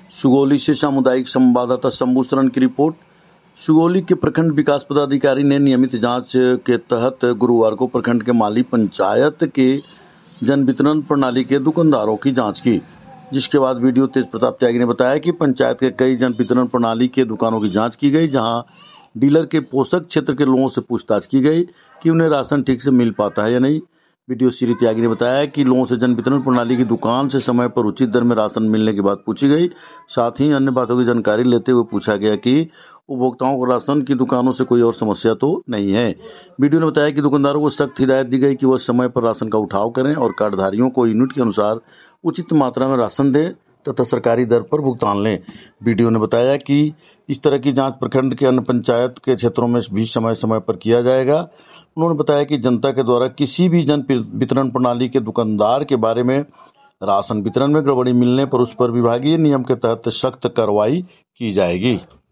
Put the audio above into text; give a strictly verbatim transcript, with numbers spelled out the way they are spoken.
सुगौली से सामुदायिक संवाददाता शंभू शरण की रिपोर्ट। सुगौली के प्रखंड विकास पदाधिकारी ने नियमित जांच के तहत गुरुवार को प्रखंड के माली पंचायत के जन वितरण प्रणाली के दुकानदारों की जांच की, जिसके बाद वीडियो तेज प्रताप त्यागी ने बताया कि पंचायत के कई जन वितरण प्रणाली के दुकानों की जांच की गई, जहां डीलर के पोषक क्षेत्र के लोगों से पूछताछ की गई कि उन्हें राशन ठीक से मिल पाता है या नहीं। वीडियो श्री त्यागी ने बताया कि लोगों से जन वितरण प्रणाली की दुकान से समय पर उचित दर में राशन मिलने की बात पूछी गई। साथ ही अन्य बातों की जानकारी लेते हुए पूछा गया कि उपभोक्ताओं को राशन की दुकानों से कोई और समस्या तो नहीं है। वीडियो ने बताया कि दुकानदारों को सख्त हिदायत दी गई कि वह समय पर राशन का उठाव करें और कार्डधारियों को यूनिट के अनुसार उचित मात्रा में राशन दें तथा सरकारी दर पर भुगतान लें। वीडियो ने बताया कि इस तरह की जांच प्रखंड के अन्य पंचायत के क्षेत्रों में भी समय समय पर किया जाएगा। उन्होंने बताया कि जनता के द्वारा किसी भी जन वितरण प्रणाली के दुकानदार के बारे में राशन वितरण में गड़बड़ी मिलने पर उस पर विभागीय नियम के तहत सख्त कार्रवाई की जाएगी।